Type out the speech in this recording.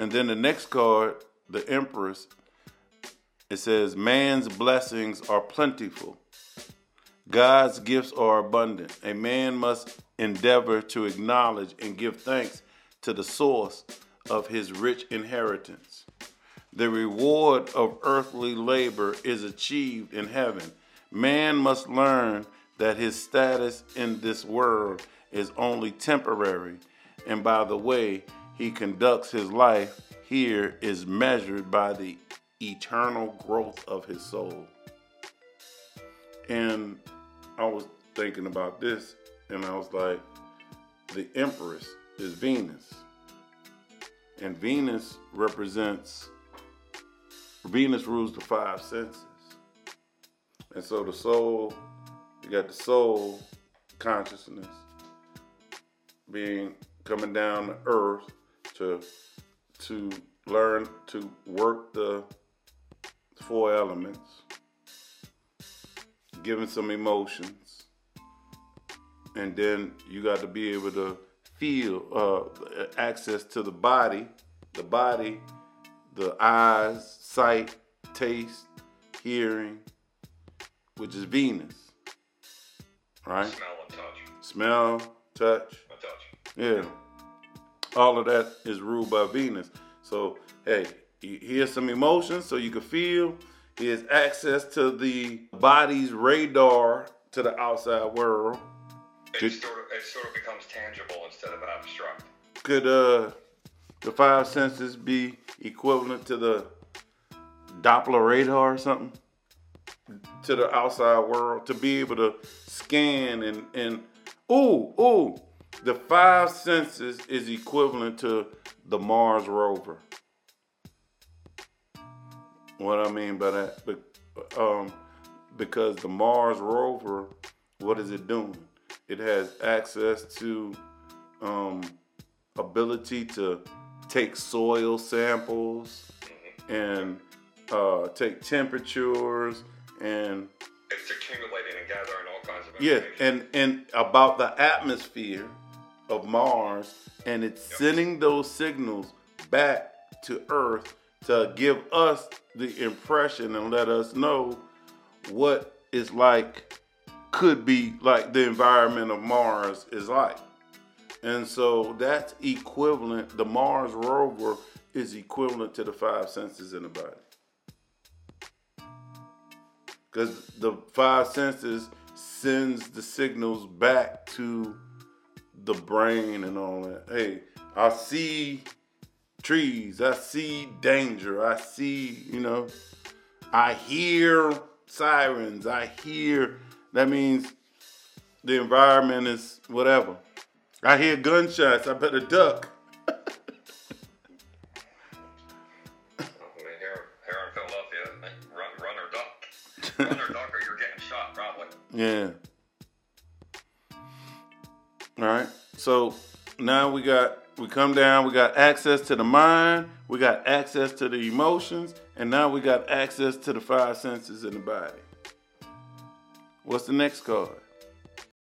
And then the next card, the Empress, it says, man's blessings are plentiful. God's gifts are abundant. A man must endeavor to acknowledge and give thanks to the source of his rich inheritance. The reward of earthly labor is achieved in heaven. Man must learn that his status in this world is only temporary, and by the way he conducts his life here is measured by the eternal growth of his soul. And I was thinking about this, and I was like, the Empress is Venus. And Venus rules the five senses. And so the soul, you got the soul consciousness coming down to earth to learn to work the four elements, giving some emotions, and then you got to be able to feel access to the body, the eyes, sight, taste, hearing, which is Venus, right? Smell and touch. Smell, touch. And touch. Yeah. All of that is ruled by Venus. So, hey, here's some emotions so you can feel. Here's access to the body's radar to the outside world. It sort of becomes tangible instead of abstract. Could the five senses be equivalent to the Doppler radar or something? To the outside world, to be able to scan and the five senses is equivalent to the Mars rover. What I mean by that, because the Mars rover, what is it doing? It has access to ability to take soil samples and take temperatures, and it's accumulating and gathering all kinds of information. and about the atmosphere of Mars, and it's sending those signals back to Earth to give us the impression and let us know what is like, could be like the environment of Mars is like. And so that's equivalent, the Mars rover is equivalent to the five senses in the body. Because the five senses sends the signals back to the brain and all that. Hey, I see trees, I see danger, I see, I hear sirens, that means the environment is whatever. I hear gunshots, I better duck. Here in Philadelphia, run or duck. Run or duck or you're getting shot probably. Yeah. All right. So now we come down, we got access to the mind, we got access to the emotions, and now we got access to the five senses in the body. What's the next card?